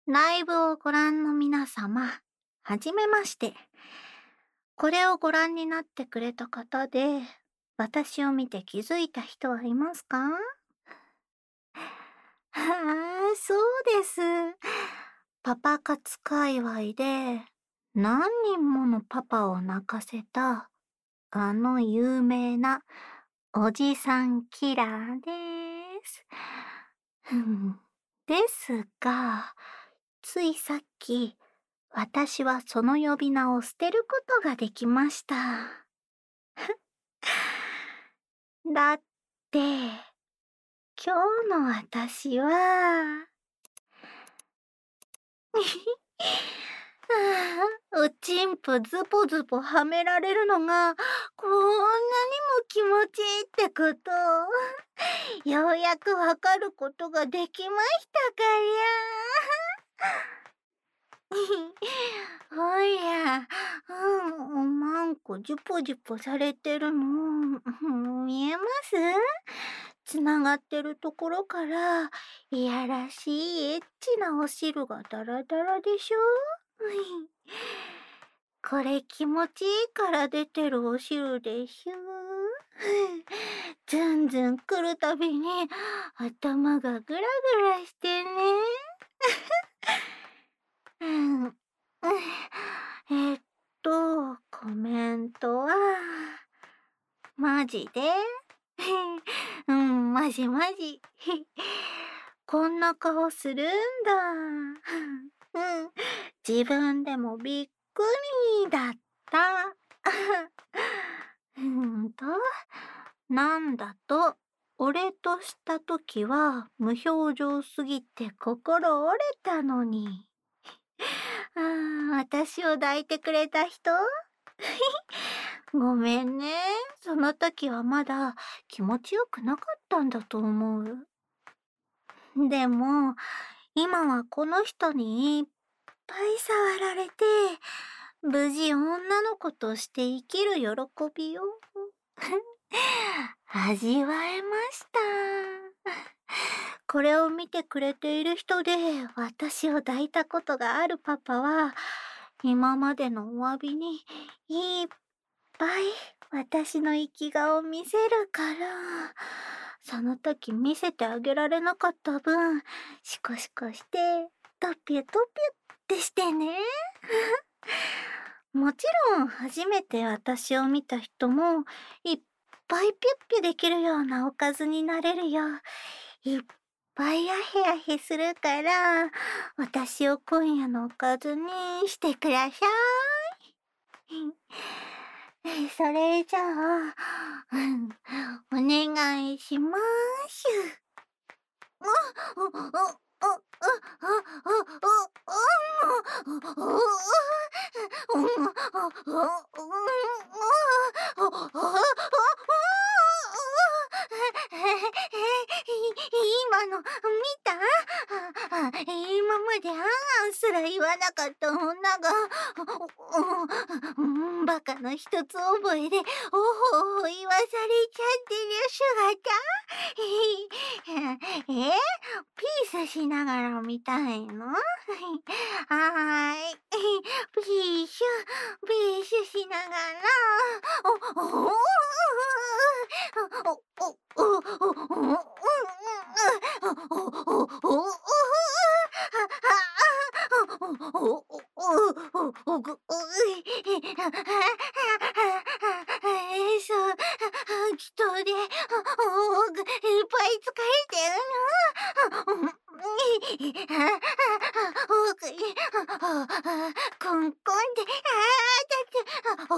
ライブをご覧の皆様、はじめまして。これをご覧になってくれた方で、私を見て気づいた人はいますか？そうです。パパ活界隈で何人ものパパを泣かせた、あの有名なおじさんキラーです。ですが、ついさっき、私はその呼び名を捨てることができました。だって、今日の私は、おちんぽズポズポはめられるのがこんなにも気持ちいいってこと、ようやくわかることができましたから。おや、おまんこジュポジュポされてるの、見えます？つながってるところからいやらしいエッチなお汁がダラダラでしょ。これ気持ちいいから出てるお汁でしょ。ずんずん来るたびに頭がグラグラしてね。うん、えっコメントは、マジでマジマジ。こんな顔するんだ。自分でもびっくりだった。うんと、なんだと、俺としたときは無表情すぎて心折れたのに。私を抱いてくれた人ごめんね。その時はまだ気持ちよくなかったんだと思う。でも、今はこの人にいっぱい触られて、無事女の子として生きる喜びを味わえました。これを見てくれている人で私を抱いたことがあるパパは、今までのお詫びにいっぱい私の生き顔を見せるから、その時見せてあげられなかった分、シコシコしてトピュトピュってしてね。もちろん初めて私を見た人もいっぱいピュッピュできるようなおかずになれるよ。いっぱいアヘアヘするから、私を今夜のおかずにしてください。それじゃあ、お願いします。今の見た？今まであんあんすら言わなかった女が、バカの一つ覚えでおほおほ言わされちゃってる姿。ピースしながら見たいの？はーい。ピース、ピースしながら、お、お、お、お、お、お、そう、人で、いっぱい疲れてるの。コンコンで、だって、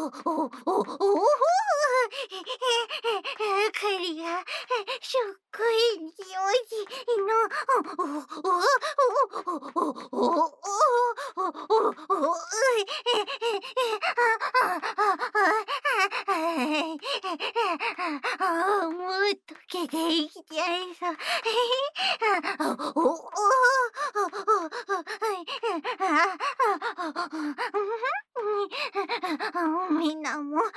狩りが、すっごい上手の、もっとけていきちゃいそう。みんなも、ほら、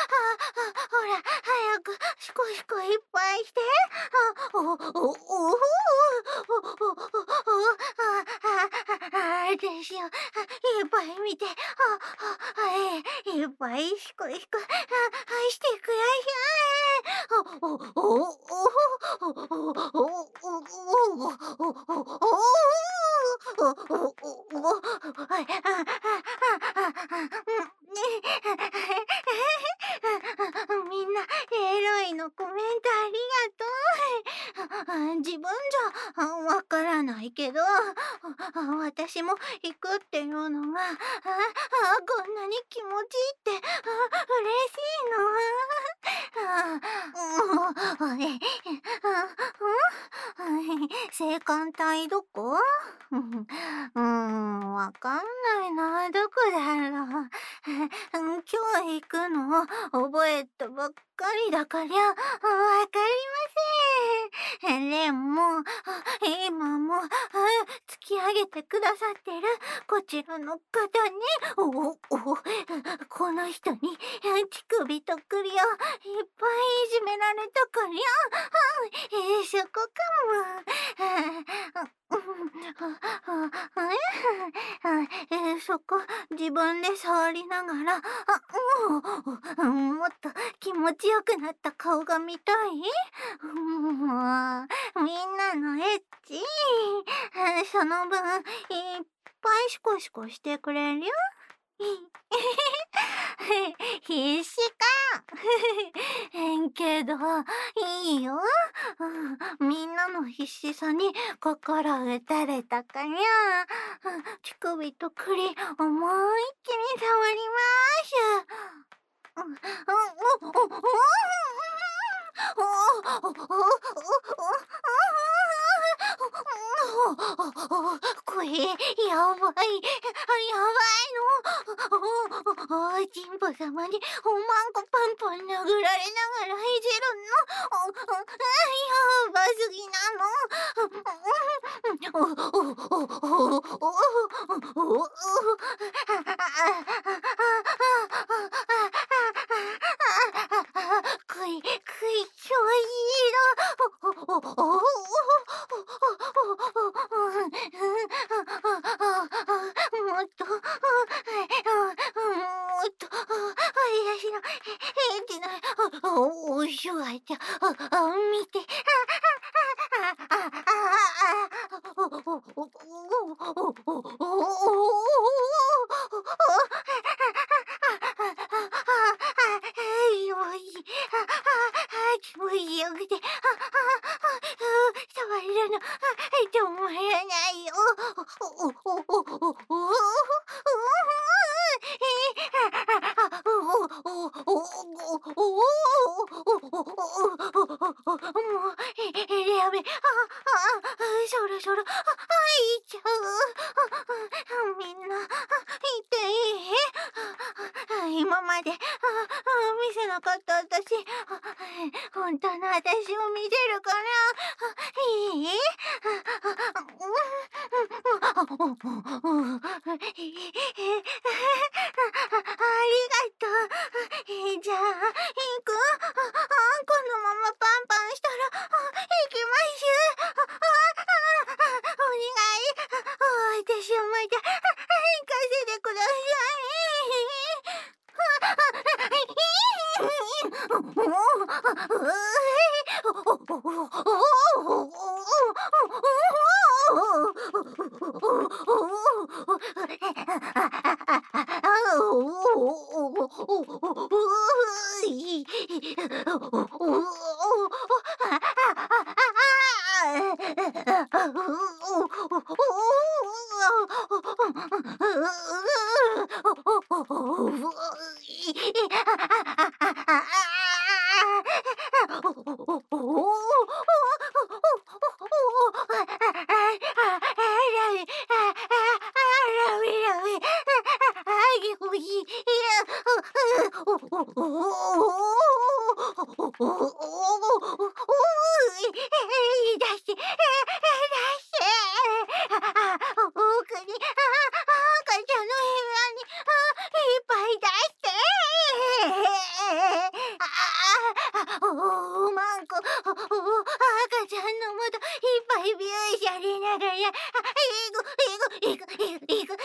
早く、シコシコいっぱいして。 私をいっぱい見て、いっぱいしこしこしてください。みんなエロいのコメントありがとう。自分じゃわからないけど、私も行くっていうのが、こんなに気持ちいいって、嬉しいの。性感帯どこ？わかんないな。どこだろう。今日行くの覚えたばっかりだから、わかりません。でも、今も突き上げてくださってるこちらの方に、この人に乳首と首をいっぱいいじめられたから、そこかも。そこ自分で触りながら、もっと気持ちよくなった顔が見たい？みんなのエッチ、その分いっぱいシコシコしてくれるよ。必死か。けど、いいよ。みんなの必死さに心打たれたから、乳首と栗思いっきり触ります。これ、やばい。やばいの。神父様におまんこパンパン殴られながらいじるの。やばすぎなの。ちょいもっと、私のエッチなおしゅがちゃ見て。気持ちよくて、触るの止まらないよ。もう、やめ、そろそろ、いっちゃう。みんな、言っていい？今まで、見せなかった私、本当の私を見せるから、いい？ありがとう。じゃあ、行く？このままパンパンしたら、行きましゅ。お願い。私をまた、行かせてくださ赤ちゃんのもといっぱいビューしゃれながら、 いくいくいくいくいくいく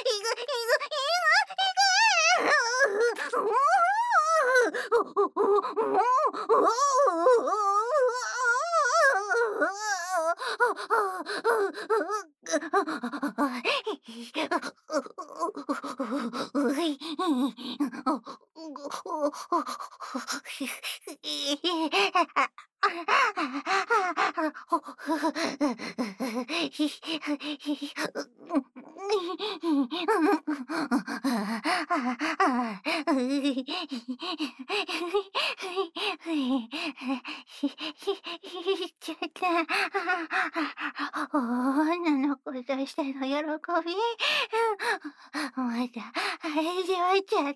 ちゃった。女の子としての喜び。まだ味わっちゃった。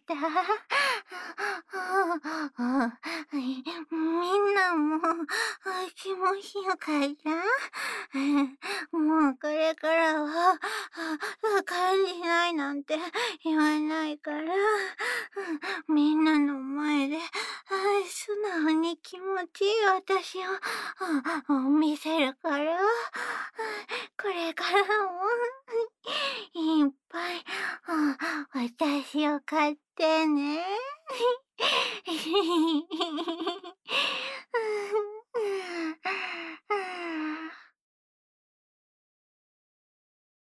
みんなも気持ちよかった？もうこれからは感じないなんて言わないから、みんなの前で素直に気持ちいい私を見せるから、これからもいっぱい私を買ってね。